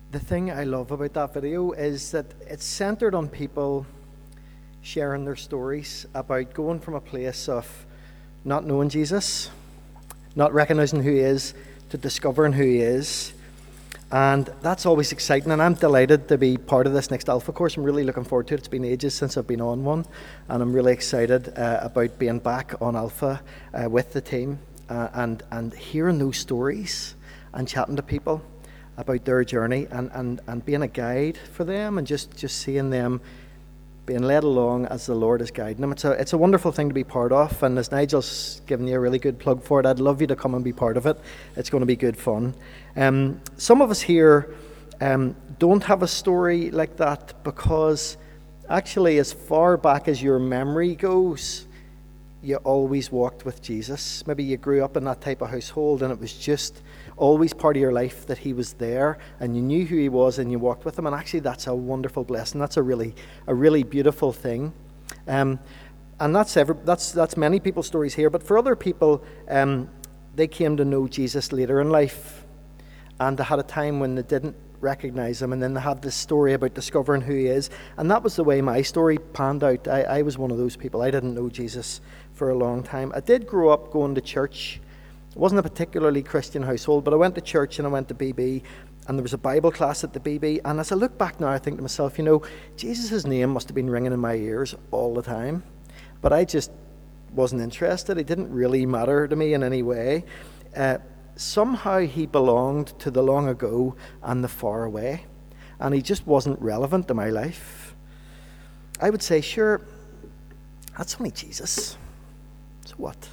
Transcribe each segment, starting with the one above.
The thing I love about that video is that it's centered on people sharing their stories about going from a place of not knowing Jesus, not recognizing who he is, to discovering who he is. And that's always exciting, and I'm delighted to be part of this next Alpha course. I'm really looking forward to it. It's been ages since I've been on one, and I'm really excited about being back on Alpha with the team and hearing those stories and chatting to people about their journey and being a guide for them and just seeing them being led along as the Lord is guiding them. It's a wonderful thing to be part of, and as Nigel's given you a really good plug for it, I'd love you to come and be part of it. It's going to be good fun. Some of us here don't have a story like that because actually as far back as your memory goes, you always walked with Jesus. Maybe you grew up in that type of household and it was just always part of your life that he was there and you knew who he was and you walked with him, and actually that's a wonderful blessing. That's a really beautiful thing. And that's many people's stories here, but for other people, they came to know Jesus later in life and they had a time when they didn't recognize him, and then they have this story about discovering who he is, and that was the way my story panned out. I was one of those people. I didn't know Jesus for a long time. I did grow up going to church. It wasn't a particularly Christian household, but I went to church and I went to BB, and there was a Bible class at the BB, and as I look back now, I think to myself, Jesus' name must have been ringing in my ears all the time, but I just wasn't interested. It didn't really matter to me in any way. Somehow he belonged to the long ago and the far away, and he just wasn't relevant to my life. I would say, sure, that's only Jesus. So what?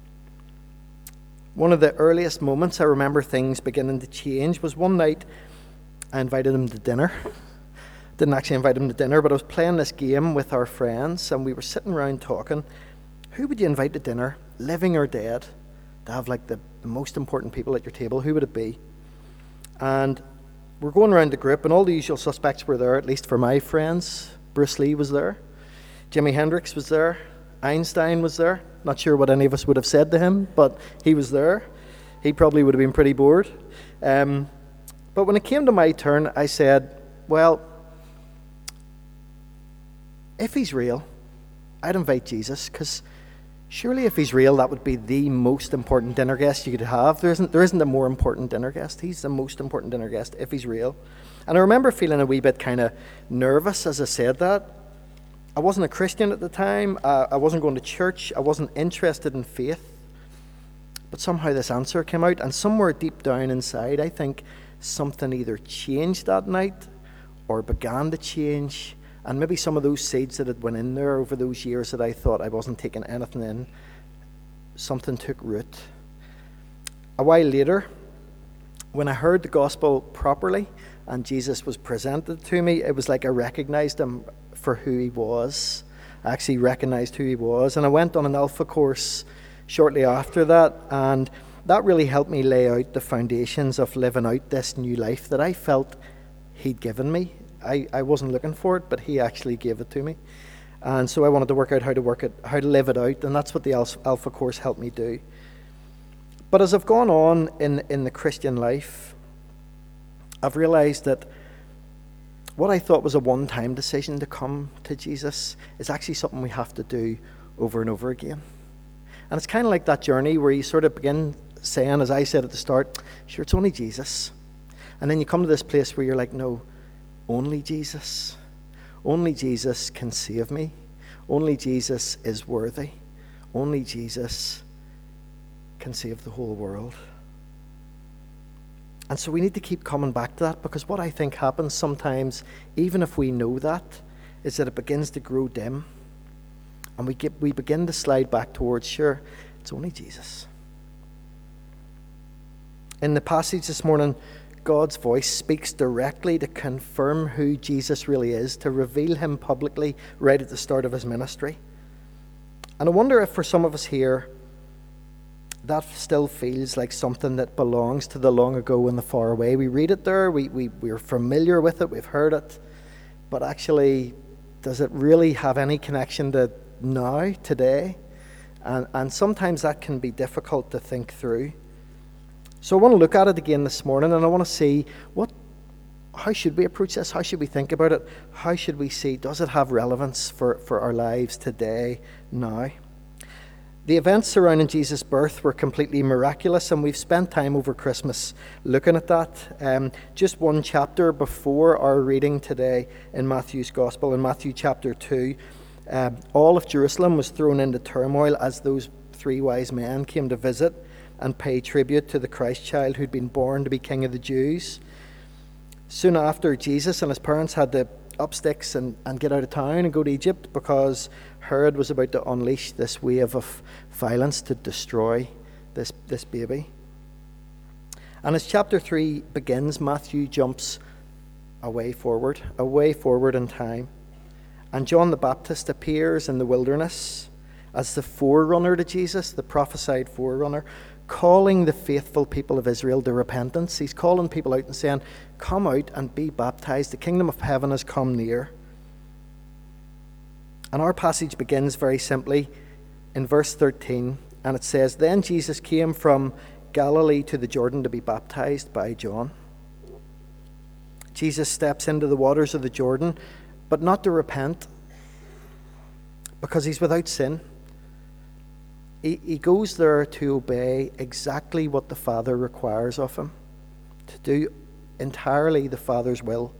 One of the earliest moments I remember things beginning to change was one night I invited him to dinner. Didn't actually invite him to dinner, but I was playing this game with our friends, and we were sitting around talking. Who would you invite to dinner, living or dead, to have like the most important people at your table? Who would it be? And we're going around the group, and all the usual suspects were there, at least for my friends. Bruce Lee was there. Jimi Hendrix was there. Einstein was there. Not sure what any of us would have said to him, but he was there. He probably would have been pretty bored. But when it came to my turn, I said, well, if he's real, I'd invite Jesus, because surely if he's real, that would be the most important dinner guest you could have. There isn't a more important dinner guest. He's the most important dinner guest if he's real. And I remember feeling a wee bit kind of nervous as I said that. I wasn't a Christian at the time. I wasn't going to church. I wasn't interested in faith. But somehow this answer came out, and somewhere deep down inside, I think something either changed that night or began to change. And maybe some of those seeds that had went in there over those years that I thought I wasn't taking anything in, something took root. A while later, when I heard the gospel properly and Jesus was presented to me, it was like I recognized him for who he was. I actually recognized who he was. And I went on an Alpha course shortly after that, and that really helped me lay out the foundations of living out this new life that I felt he'd given me. I wasn't looking for it, but he actually gave it to me. And so I wanted to work out how to live it out, and that's what the Alpha course helped me do. But as I've gone on in the Christian life, I've realized that what I thought was a one-time decision to come to Jesus is actually something we have to do over and over again. And it's kind of like that journey where you sort of begin saying, as I said at the start, sure, it's only Jesus. And then you come to this place where you're like, no, only Jesus. Only Jesus can save me. Only Jesus is worthy. Only Jesus can save the whole world. And so we need to keep coming back to that, because what I think happens sometimes, even if we know that, is that it begins to grow dim. And we begin to slide back towards, sure, it's only Jesus. In the passage this morning, God's voice speaks directly to confirm who Jesus really is, to reveal him publicly right at the start of his ministry. And I wonder if for some of us here, that still feels like something that belongs to the long ago and the far away. We read it there, we're familiar with it, we've heard it, but actually, does it really have any connection to now, today? And sometimes that can be difficult to think through. So I want to look at it again this morning, and I want to see what how should we approach this? How should we think about it? How should we see, does it have relevance for our lives today, now? The events surrounding Jesus' birth were completely miraculous, and we've spent time over Christmas looking at that. Just one chapter before our reading today in Matthew's Gospel, in Matthew chapter 2, all of Jerusalem was thrown into turmoil as those three wise men came to visit and pay tribute to the Christ child who'd been born to be King of the Jews. Soon after, Jesus and his parents had to up sticks and get out of town and go to Egypt because Herod was about to unleash this wave of violence to destroy this baby. And as chapter 3 begins, Matthew jumps way forward in time. And John the Baptist appears in the wilderness as the forerunner to Jesus, the prophesied forerunner, calling the faithful people of Israel to repentance. He's calling people out and saying, come out and be baptized. The kingdom of heaven has come near. And our passage begins very simply in verse 13, and it says, Then Jesus came from Galilee to the Jordan to be baptized by John. Jesus steps into the waters of the Jordan, but not to repent, because he's without sin. He goes there to obey exactly what the Father requires of him, to do entirely the Father's will.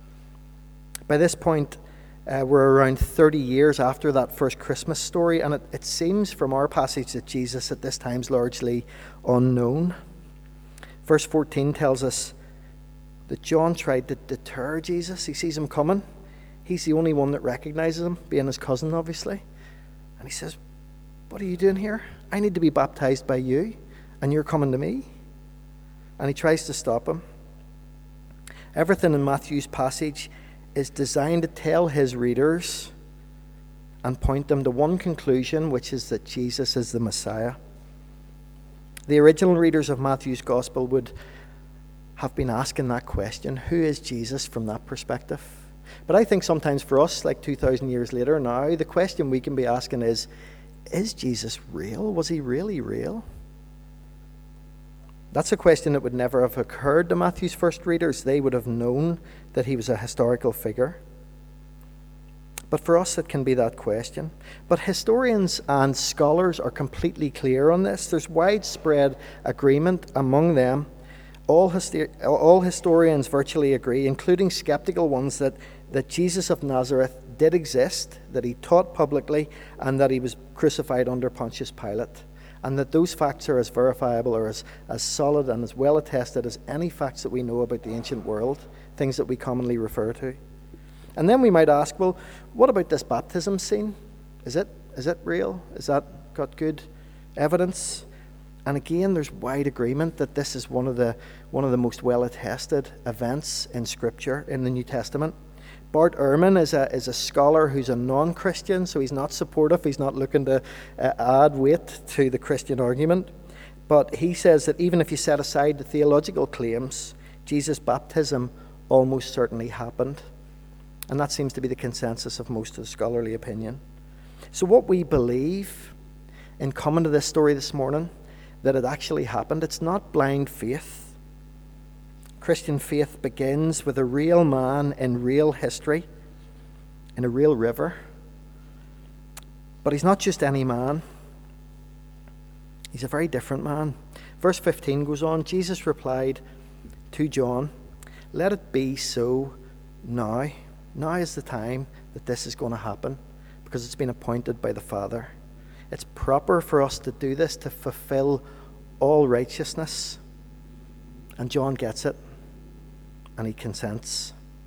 By this point, we're around 30 years after that first Christmas story, and it seems from our passage that Jesus at this time is largely unknown. Verse 14 tells us that John tried to deter Jesus. He sees him coming. He's the only one that recognizes him, being his cousin, obviously. And he says, what are you doing here? I need to be baptized by you, and you're coming to me. And he tries to stop him. Everything in Matthew's passage is designed to tell his readers and point them to one conclusion, which is that Jesus is the Messiah. The original readers of Matthew's Gospel would have been asking that question, who is Jesus, from that perspective? But I think sometimes for us, like 2,000 years later now, the question we can be asking is Jesus real? Was he really real? That's a question that would never have occurred to Matthew's first readers. They would have known that he was a historical figure. But for us, it can be that question. But historians and scholars are completely clear on this. There's widespread agreement among them. All historians virtually agree, including skeptical ones, that Jesus of Nazareth did exist, that he taught publicly, and that he was crucified under Pontius Pilate. And that those facts are as verifiable or as solid and as well attested as any facts that we know about the ancient world, things that we commonly refer to. And then we might ask, well, what about this baptism scene? Is it real? Is that got good evidence? And again, there's wide agreement that this is one of the most well-attested events in Scripture in the New Testament. Bart Ehrman is a scholar who's a non-Christian, so he's not supportive. He's not looking to add weight to the Christian argument. But he says that even if you set aside the theological claims, Jesus' baptism almost certainly happened. And that seems to be the consensus of most of the scholarly opinion. So what we believe in coming to this story this morning, that it actually happened, it's not blind faith. Christian faith begins with a real man in real history, in a real river. But he's not just any man. He's a very different man. Verse 15 goes on, Jesus replied to John, let it be so now. Now is the time that this is going to happen, because it's been appointed by the Father. It's proper for us to do this to fulfill all righteousness. And John gets it. And he consents.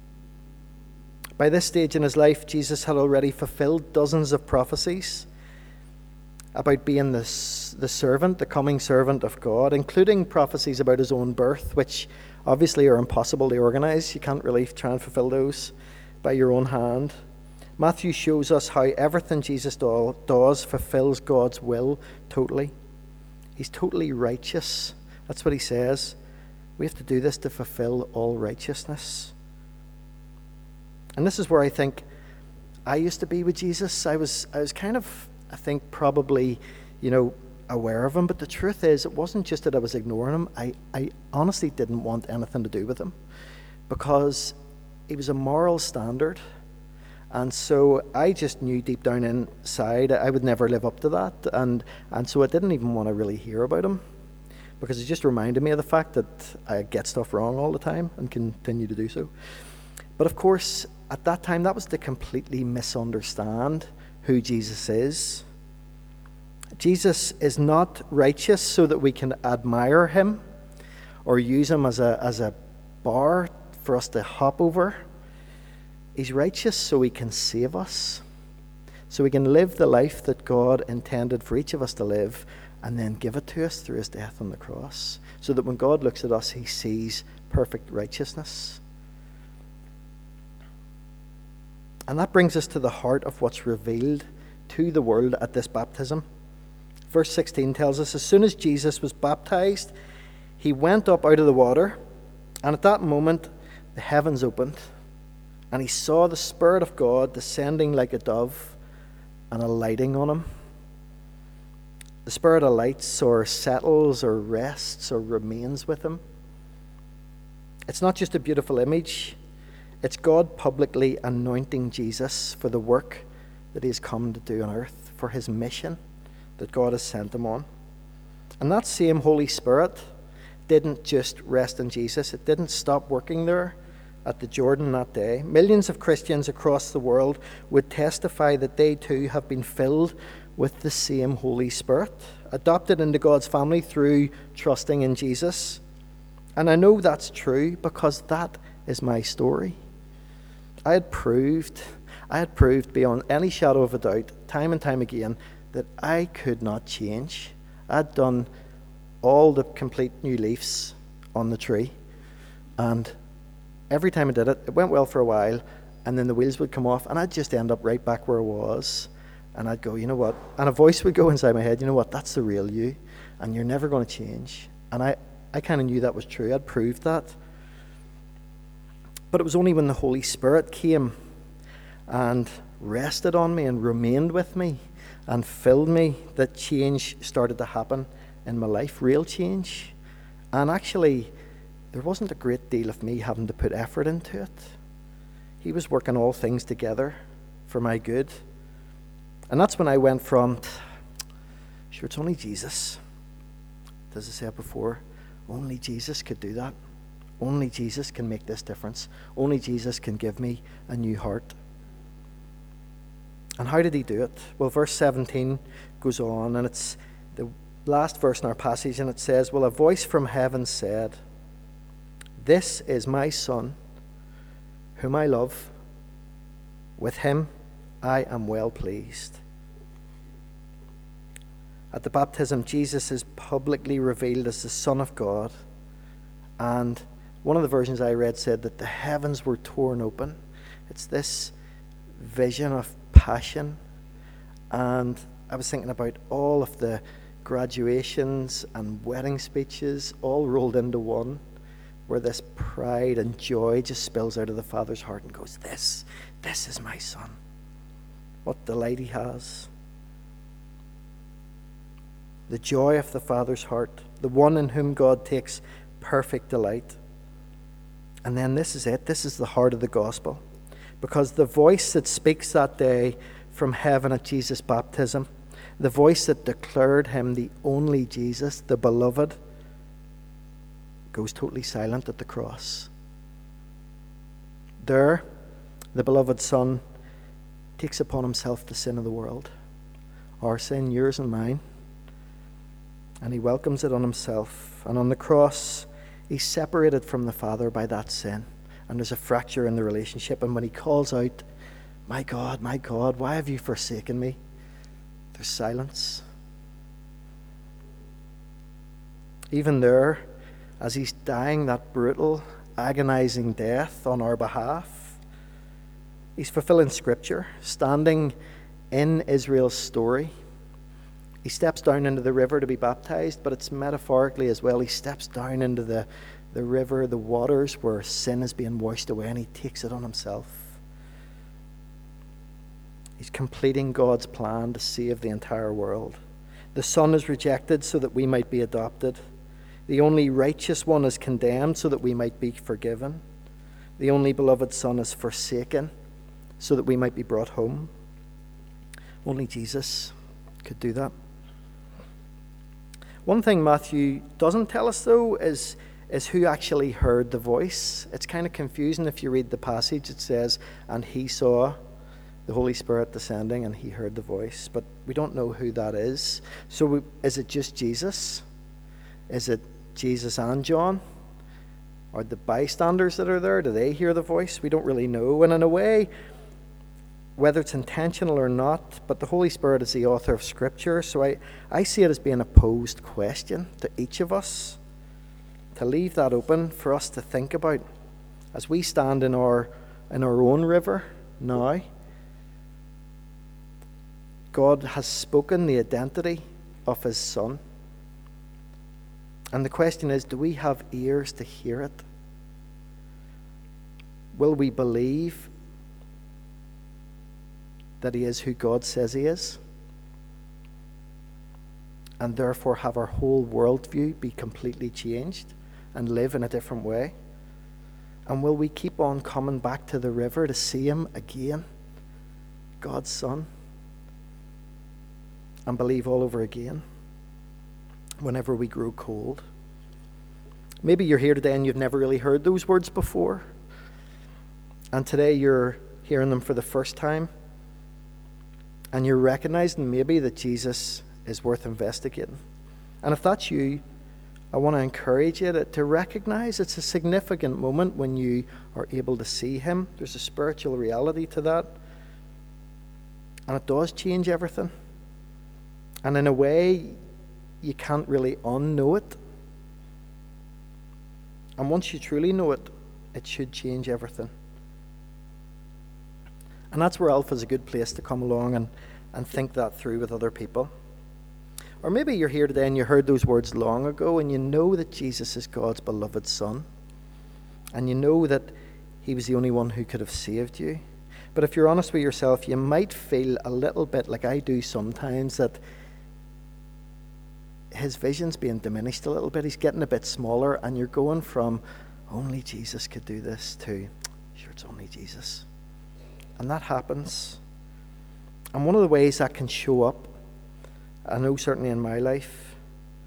By this stage in his life, Jesus had already fulfilled dozens of prophecies about being the servant, the coming servant of God, including prophecies about his own birth, which obviously are impossible to organize. You can't really try and fulfill those by your own hand. Matthew shows us how everything Jesus does fulfills God's will totally. He's totally righteous. That's what he says. We have to do this to fulfill all righteousness. And this is where I think I used to be with Jesus. I was kind of, I think, probably, aware of him. But the truth is, it wasn't just that I was ignoring him. I honestly didn't want anything to do with him. because he was a moral standard. And so I just knew deep down inside I would never live up to that. And so I didn't even want to really hear about him, because it just reminded me of the fact that I get stuff wrong all the time and continue to do so. But of course, at that time, that was to completely misunderstand who Jesus is. Jesus is not righteous so that we can admire him or use him as a bar for us to hop over. He's righteous so he can save us, so we can live the life that God intended for each of us to live, and then give it to us through his death on the cross, so that when God looks at us, he sees perfect righteousness. And that brings us to the heart of what's revealed to the world at this baptism. Verse 16 tells us, as soon as Jesus was baptized, he went up out of the water, and at that moment the heavens opened, and he saw the Spirit of God descending like a dove and alighting on him. The Spirit alights or settles or rests or remains with him. It's not just a beautiful image. It's God publicly anointing Jesus for the work that he has come to do on earth, for his mission that God has sent him on. And that same Holy Spirit didn't just rest in Jesus. It didn't stop working there at the Jordan that day. Millions of Christians across the world would testify that they too have been filled with the same Holy Spirit, adopted into God's family through trusting in Jesus. And I know that's true because that is my story. I had proved beyond any shadow of a doubt, time and time again, that I could not change. I'd done all the complete new leaves on the tree, and every time I did it, it went well for a while, and then the wheels would come off, and I'd just end up right back where I was. And I'd go, you know what? And a voice would go inside my head, you know what? That's the real you, and you're never going to change. And I kind of knew that was true. I'd proved that. But it was only when the Holy Spirit came and rested on me and remained with me and filled me that change started to happen in my life, real change. And actually, there wasn't a great deal of me having to put effort into it. He was working all things together for my good. And that's when I went from, sure, it's only Jesus. As I said before, only Jesus could do that. Only Jesus can make this difference. Only Jesus can give me a new heart. And how did he do it? Well, verse 17 goes on, and it's the last verse in our passage, and it says, well, a voice from heaven said, "This is my Son, whom I love. With him I am well pleased." At the baptism, Jesus is publicly revealed as the Son of God. And one of the versions I read said that the heavens were torn open. It's this vision of passion. And I was thinking about all of the graduations and wedding speeches all rolled into one, where this pride and joy just spills out of the Father's heart and goes, this is my Son. What delight he has. The joy of the Father's heart, the one in whom God takes perfect delight. And then this is it. This is the heart of the gospel. Because the voice that speaks that day from heaven at Jesus' baptism, the voice that declared him the only Jesus, the beloved, goes totally silent at the cross. There, the beloved Son takes upon himself the sin of the world, our sin, yours and mine, and he welcomes it on himself. And on the cross, he's separated from the Father by that sin, and there's a fracture in the relationship. And when he calls out, my God, why have you forsaken me?" there's silence. Even there, as he's dying that brutal, agonizing death on our behalf, he's fulfilling Scripture, standing in Israel's story. He steps down into the river to be baptized, but it's metaphorically as well. He steps down into the river, the waters where sin is being washed away, and he takes it on himself. He's completing God's plan to save the entire world. The Son is rejected so that we might be adopted. The only righteous one is condemned so that we might be forgiven. the only beloved Son is forsaken so that we might be brought home. Only Jesus could do that. One thing Matthew doesn't tell us, though, is who actually heard the voice. It's kind of confusing if you read the passage. It says, and he saw the Holy Spirit descending and he heard the voice. But we don't know who that is. So is it just Jesus? Is it Jesus and John? Or the bystanders that are there? Do they hear the voice? We don't really know. And in a way, whether it's intentional or not, but the Holy Spirit is the author of Scripture. So I see it as being a posed question to each of us, to leave that open for us to think about as we stand in our own river now. God has spoken the identity of his Son. And the question is, do we have ears to hear it? Will we believe that he is who God says he is? And therefore have our whole worldview be completely changed and live in a different way? And will we keep on coming back to the river to see him again, God's Son, and believe all over again whenever we grow cold? Maybe you're here today and you've never really heard those words before, and today you're hearing them for the first time, and you're recognizing maybe that Jesus is worth investigating. And if that's you, I want to encourage you to recognize it's a significant moment when you are able to see him. There's a spiritual reality to that, and it does change everything. And in a way, you can't really unknow it. And once you truly know it, it should change everything. And that's where Alpha is a good place to come along and think that through with other people. Or maybe you're here today and you heard those words long ago, and you know that Jesus is God's beloved Son, and you know that he was the only one who could have saved you. But if you're honest with yourself, you might feel a little bit like I do sometimes, that his vision's being diminished a little bit. He's getting a bit smaller, and you're going from only Jesus could do this to sure, it's only Jesus. And that happens. And one of the ways that can show up, I know certainly in my life,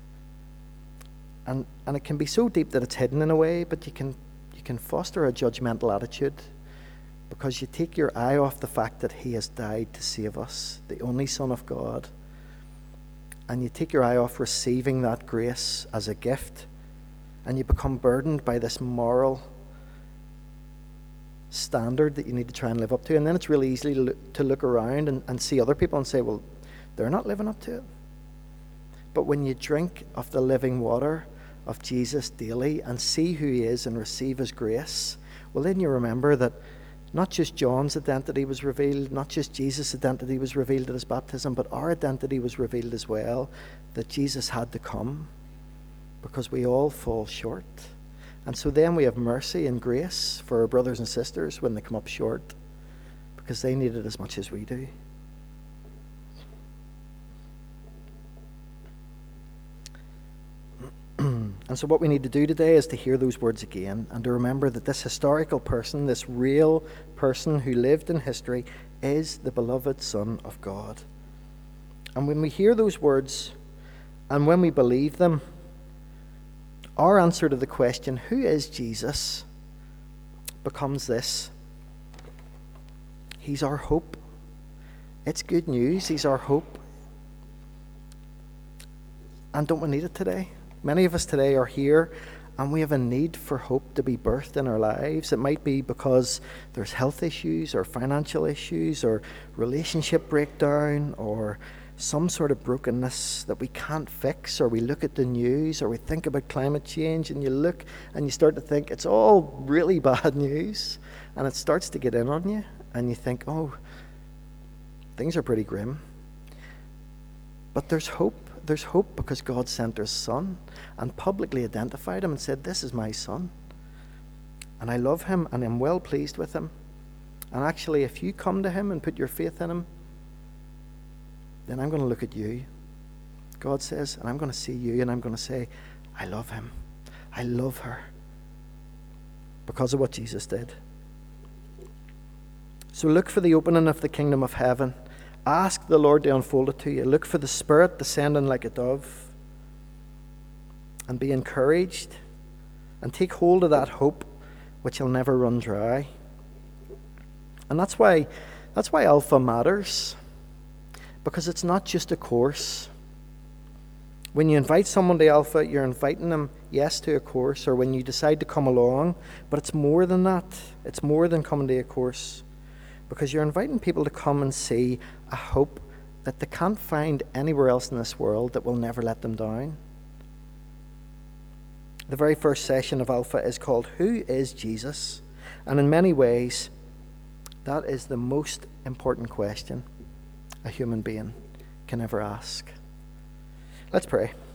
and it can be so deep that it's hidden in a way, but you can foster a judgmental attitude because you take your eye off the fact that he has died to save us, the only Son of God. And you take your eye off receiving that grace as a gift, and you become burdened by this moral standard that you need to try and live up to. And then it's really easy to look around and see other people and say, well, they're not living up to it. But when you drink of the living water of Jesus daily and see who he is and receive his grace, well, then you remember that not just John's identity was revealed, not just Jesus' identity was revealed at his baptism, but our identity was revealed as well, that Jesus had to come because we all fall short. And so then we have mercy and grace for our brothers and sisters when they come up short, because they need it as much as we do. And so what we need to do today is to hear those words again and to remember that this historical person, this real person who lived in history, is the beloved Son of God. And when we hear those words and when we believe them, our answer to the question, who is Jesus, becomes this: he's our hope. It's good news. He's our hope. And don't we need it today? Many of us today are here and we have a need for hope to be birthed in our lives. It might be because there's health issues or financial issues or relationship breakdown or some sort of brokenness that we can't fix, or we look at the news or we think about climate change and you look and you start to think it's all really bad news, and it starts to get in on you and you think, oh, things are pretty grim. But there's hope. There's hope because God sent his Son and publicly identified him and said, this is my Son, and I love him and I'm well pleased with him. And actually, if you come to him and put your faith in him, then I'm going to look at you, God says, and I'm going to see you and I'm going to say, I love him. I love her. because of what Jesus did. So look for the opening of the kingdom of heaven. Ask the Lord to unfold it to you. Look for the Spirit descending like a dove. And be encouraged. And take hold of that hope which will never run dry. And that's why Alpha matters. Because it's not just a course. When you invite someone to Alpha, you're inviting them, yes, to a course, or when you decide to come along, but it's more than that. It's more than coming to a course. Because you're inviting people to come and see a hope that they can't find anywhere else in this world that will never let them down. The very first session of Alpha is called, Who is Jesus? And in many ways, that is the most important question a human being can ever ask. Let's pray.